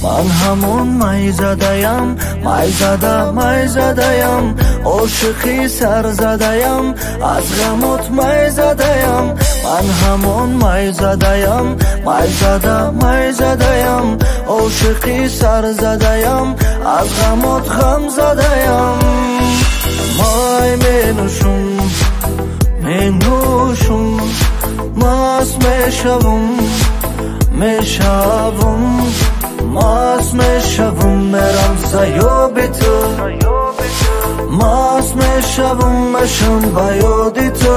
من همون مای زده‌ام، مای زده‌ام، عاشقی سر زده‌ام، از غمت مای زده‌ام. من همون مای زده‌ام، مای زده‌ام، عاشقی سر زده‌ام، از غمت غم زده‌ام. مای می نوشم، مست میشوم، مست میشوم، میرم زیاب تو، مست میشوم، مشم به یاد تو.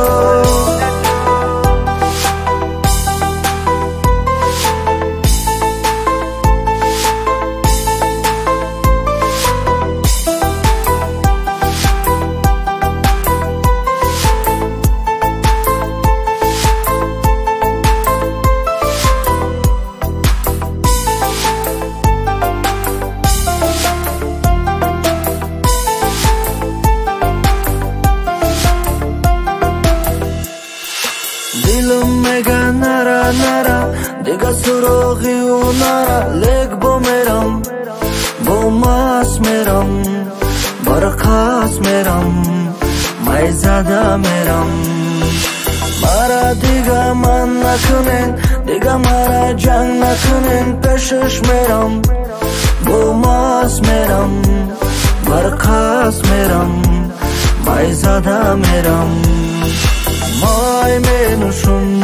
دلم میگه نره دیگه سراغی او نره، لیک با میرم، با مست میرم، برقص میرم، مای زده میرم. مرا دیگه من نکنین، دیگه مرا جنگ نکنین، پیشش میرم، با مست میرم، برقص میرم، مای زده میرم. مای می نوشم،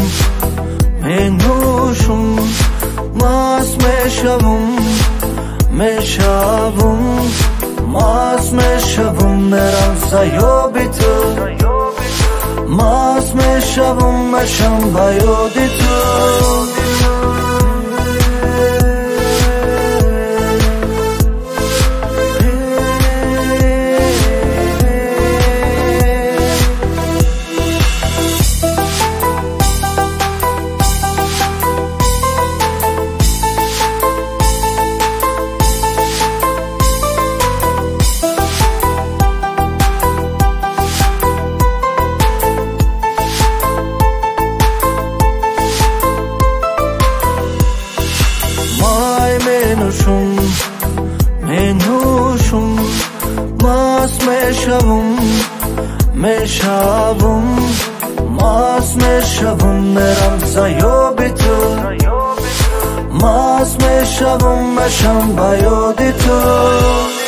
مست میشوم، مست میشوم، میرم زیاب تو، مست میشوم، مشم به یاد تو. می نوشم، مست میشوم، مست میشوم، میرم زیاب تو، مست میشوم، مشم به یاد تو.